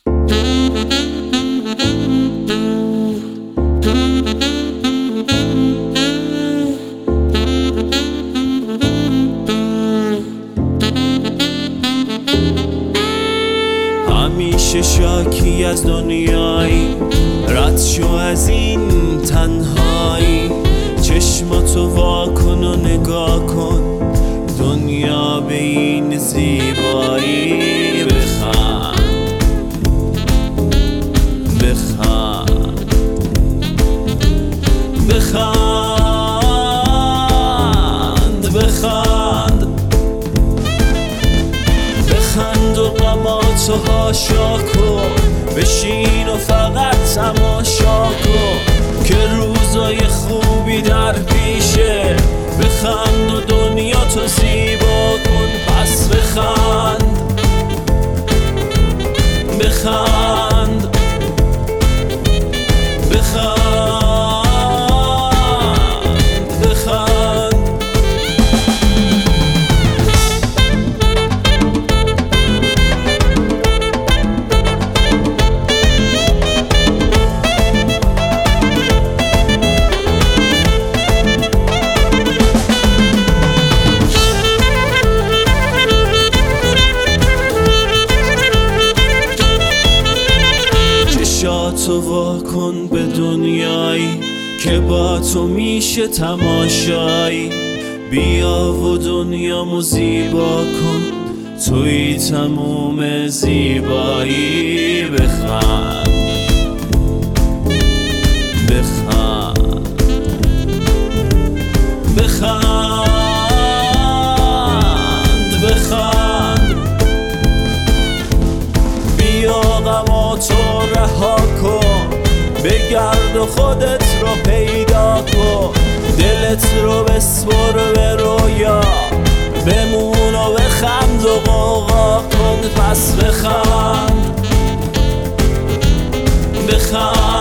همیشه شاکی از دنیایی، رد شو از این تنهایی. چشماتو وا کن و نگاه کن دنیا به این زیبایی. بخند بخند بخند بخند بخند و غماتو هاشا کن، بشین و فقط تماشا کن که روزای خوبی در پیشه. بخند و دنیا تو زیبا کن، پس بخند بخند بخند بخند. چشاتو وا کن به دنیایی که با تو میشه تماشایی. بیا و دنیامو زیبا کن، توی تموم زیبایی. بخند بخند بخند بخند. بیا غماتو رها کن، بگرد و خودت رو پیدا کن. دلت رو بسپر به رویا، بمون و بخند و غوغا کن. پس بخند بخند